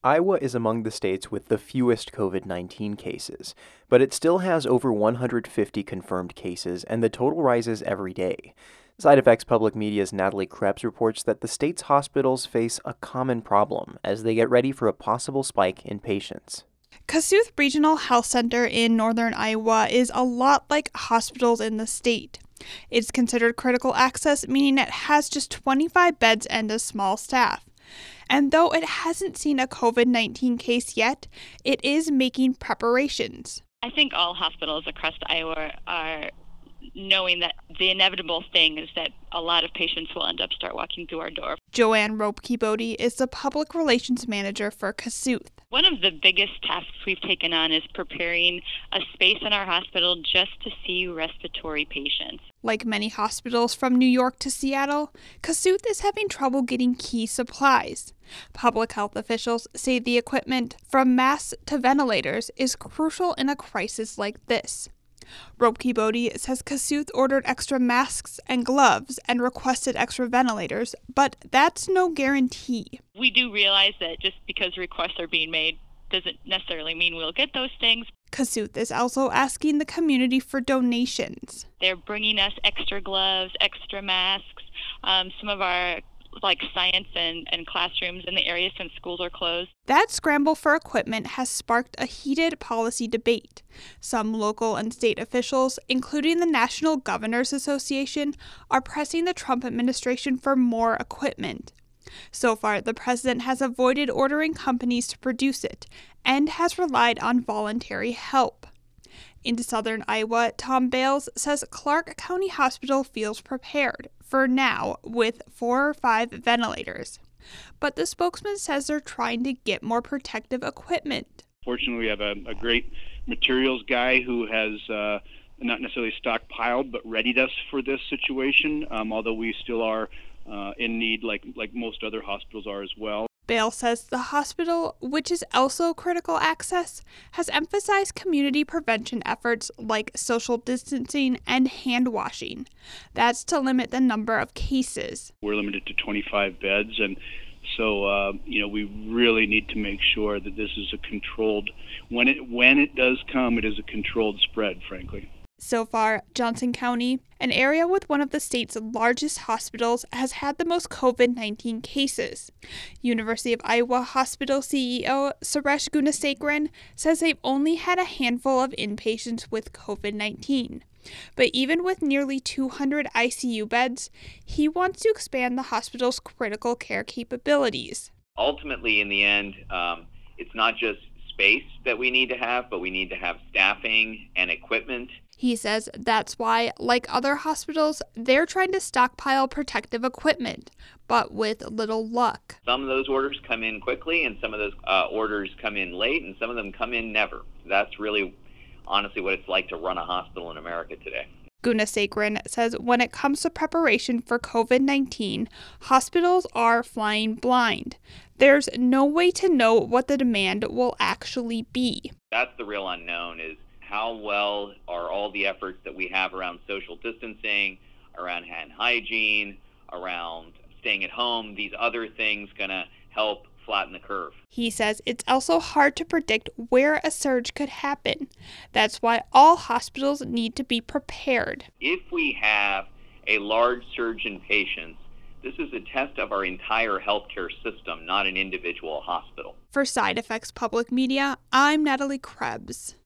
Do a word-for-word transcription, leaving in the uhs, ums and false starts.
Iowa is among the states with the fewest COVID nineteen cases, but it still has over one hundred fifty confirmed cases, and the total rises every day. SideFX Public Media's Natalie Krebs reports that the state's hospitals face a common problem as they get ready for a possible spike in patients. Kossuth Regional Health Center in northern Iowa is a lot like hospitals in the state. It's considered critical access, meaning it has just twenty-five beds and a small staff. And though it hasn't seen a COVID nineteen case yet, it is making preparations. I think all hospitals across Iowa are knowing that the inevitable thing is that a lot of patients will end up start walking through our door. Joanne Ropke-Bodie is the public relations manager for Kossuth. One of the biggest tasks we've taken on is preparing a space in our hospital just to see respiratory patients. Like many hospitals from New York to Seattle, Kossuth is having trouble getting key supplies. Public health officials say the equipment, from masks to ventilators, is crucial in a crisis like this. Ropke-Bodie says Kossuth ordered extra masks and gloves and requested extra ventilators, but that's no guarantee. We do realize that just because requests are being made doesn't necessarily mean we'll get those things. Kossuth is also asking the community for donations. They're bringing us extra gloves, extra masks, um, some of our like science and, and classrooms in the area since schools are closed. That scramble for equipment has sparked a heated policy debate. Some local and state officials, including the National Governors Association, are pressing the Trump administration for more equipment. So far, the president has avoided ordering companies to produce it and has relied on voluntary help. In southern Iowa, Tom Bales says Clark County Hospital feels prepared, for now, with four or five ventilators. But the spokesman says they're trying to get more protective equipment. Fortunately, we have a, a great materials guy who has uh, not necessarily stockpiled, but readied us for this situation, um, although we still are uh, in need, like, like most other hospitals are as well. Bale says the hospital, which is also critical access, has emphasized community prevention efforts like social distancing and hand washing. That's to limit the number of cases. We're limited to twenty-five beds, and so uh, you know we really need to make sure that this is a controlled. When it when it does come, it is a controlled spread, frankly. So far, Johnson County, an area with one of the state's largest hospitals, has had the most COVID nineteen cases. University of Iowa Hospital C E O Suresh Gunasekaran says they've only had a handful of inpatients with COVID nineteen. But even with nearly two hundred I C U beds, he wants to expand the hospital's critical care capabilities. Ultimately, in the end, um, it's not just space that we need to have, but we need to have staffing and equipment. He says that's why, like other hospitals, they're trying to stockpile protective equipment, but with little luck. Some of those orders come in quickly, and some of those uh, orders come in late, and some of them come in never. That's really, honestly, what it's like to run a hospital in America today. Gunasekaran says when it comes to preparation for COVID nineteen, hospitals are flying blind. There's no way to know what the demand will actually be. That's the real unknown, is how well are all the efforts that we have around social distancing, around hand hygiene, around staying at home, these other things going to help flatten the curve. He says it's also hard to predict where a surge could happen. That's why all hospitals need to be prepared. If we have a large surge in patients, this is a test of our entire healthcare system, not an individual hospital. For SideFX Public Media, I'm Natalie Krebs.